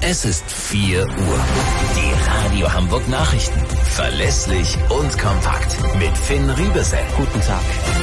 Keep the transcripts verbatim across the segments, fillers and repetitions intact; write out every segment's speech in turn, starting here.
Es ist vier Uhr. Die Radio Hamburg Nachrichten. Verlässlich und kompakt. Mit Finn Riebesell. Guten Tag.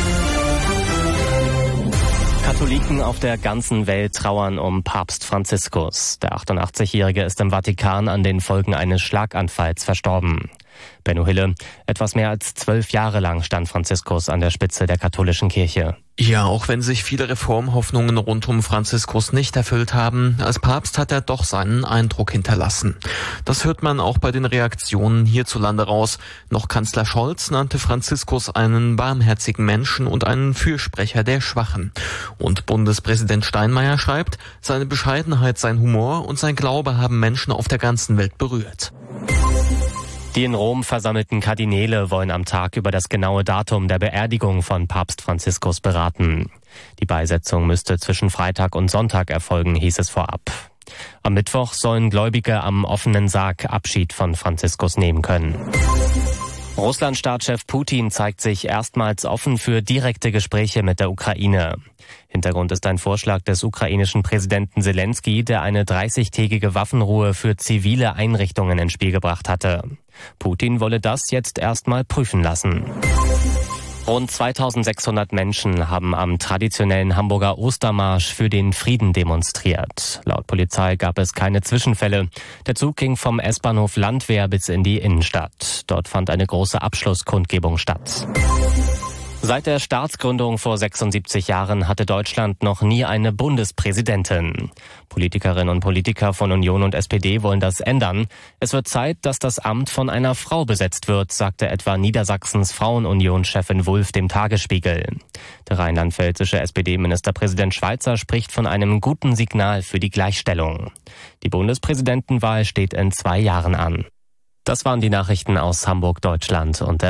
Katholiken auf der ganzen Welt trauern um Papst Franziskus. Der achtundachtzigjährige ist im Vatikan an den Folgen eines Schlaganfalls verstorben. Benno Hille, etwas mehr als zwölf Jahre lang stand Franziskus an der Spitze der katholischen Kirche. Ja, auch wenn sich viele Reformhoffnungen rund um Franziskus nicht erfüllt haben, als Papst hat er doch seinen Eindruck hinterlassen. Das hört man auch bei den Reaktionen hierzulande raus. Noch Kanzler Scholz nannte Franziskus einen barmherzigen Menschen und einen Fürsprecher der Schwachen. Und Bundespräsident Steinmeier schreibt, seine Bescheidenheit, sein Humor und sein Glaube haben Menschen auf der ganzen Welt berührt. Die in Rom versammelten Kardinäle wollen am Tag über das genaue Datum der Beerdigung von Papst Franziskus beraten. Die Beisetzung müsste zwischen Freitag und Sonntag erfolgen, hieß es vorab. Am Mittwoch sollen Gläubige am offenen Sarg Abschied von Franziskus nehmen können. Russland-Staatschef Putin zeigt sich erstmals offen für direkte Gespräche mit der Ukraine. Hintergrund ist ein Vorschlag des ukrainischen Präsidenten Zelensky, der eine dreißigtägige Waffenruhe für zivile Einrichtungen ins Spiel gebracht hatte. Putin wolle das jetzt erstmal prüfen lassen. Rund zweitausendsechshundert Menschen haben am traditionellen Hamburger Ostermarsch für den Frieden demonstriert. Laut Polizei gab es keine Zwischenfälle. Der Zug ging vom S-Bahnhof Landwehr bis in die Innenstadt. Dort fand eine große Abschlusskundgebung statt. Seit der Staatsgründung vor sechsundsiebzig Jahren hatte Deutschland noch nie eine Bundespräsidentin. Politikerinnen und Politiker von Union und S P D wollen das ändern. Es wird Zeit, dass das Amt von einer Frau besetzt wird, sagte etwa Niedersachsens Frauenunion-Chefin Wulff dem Tagesspiegel. Der rheinland-pfälzische S P D-Ministerpräsident Schweizer spricht von einem guten Signal für die Gleichstellung. Die Bundespräsidentenwahl steht in zwei Jahren an. Das waren die Nachrichten aus Hamburg, Deutschland und der